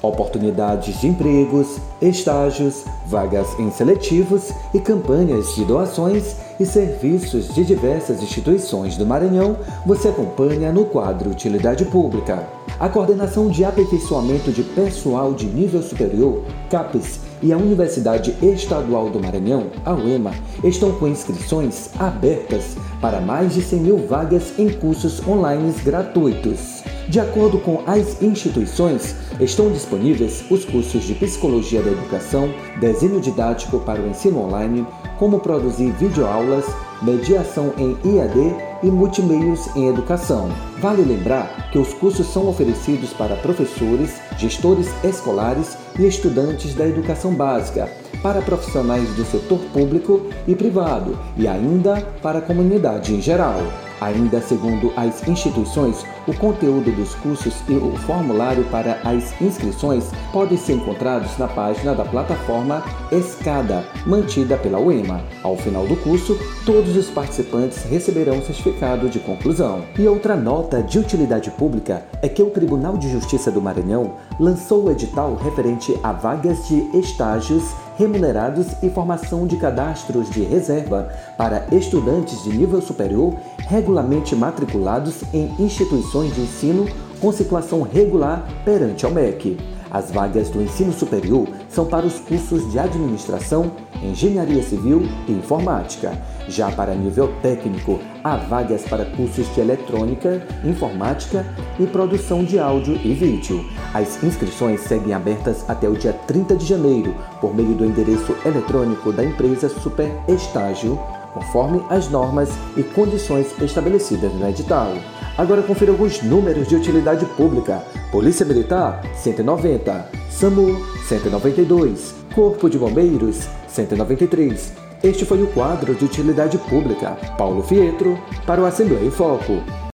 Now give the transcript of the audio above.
oportunidades de empregos, estágios, vagas em seletivos e campanhas de doações e serviços de diversas instituições do Maranhão você acompanha no quadro Utilidade Pública. A Coordenação de Aperfeiçoamento de Pessoal de Nível Superior, CAPES, e a Universidade Estadual do Maranhão, a UEMA, estão com inscrições abertas para mais de 100 mil vagas em cursos online gratuitos. De acordo com as instituições, estão disponíveis os cursos de Psicologia da Educação, Desenho Didático para o Ensino Online, como produzir videoaulas, mediação em IAD e multimeios em educação. Vale lembrar que os cursos são oferecidos para professores, gestores escolares e estudantes da educação básica, para profissionais do setor público e privado e ainda para a comunidade em geral. Ainda segundo as instituições, o conteúdo dos cursos e o formulário para as inscrições podem ser encontrados na página da plataforma Escada, mantida pela UEMA. Ao final do curso, todos os participantes receberão certificado de conclusão. E outra nota de utilidade pública é que o Tribunal de Justiça do Maranhão lançou o edital referente a vagas de estágios remunerados e formação de cadastros de reserva para estudantes de nível superior regularmente matriculados em instituições de ensino com situação regular perante ao MEC. As vagas do ensino superior são para os cursos de administração, engenharia civil e informática. Já para nível técnico, há vagas para cursos de eletrônica, informática e produção de áudio e vídeo. As inscrições seguem abertas até o dia 30 de janeiro, por meio do endereço eletrônico da empresa Super Estágio, conforme as normas e condições estabelecidas no edital. Agora confira alguns números de utilidade pública. Polícia Militar, 190. SAMU, 192. Corpo de Bombeiros, 193. Este foi o quadro de utilidade pública. Paulo Fietro, para o Assembleia em Foco.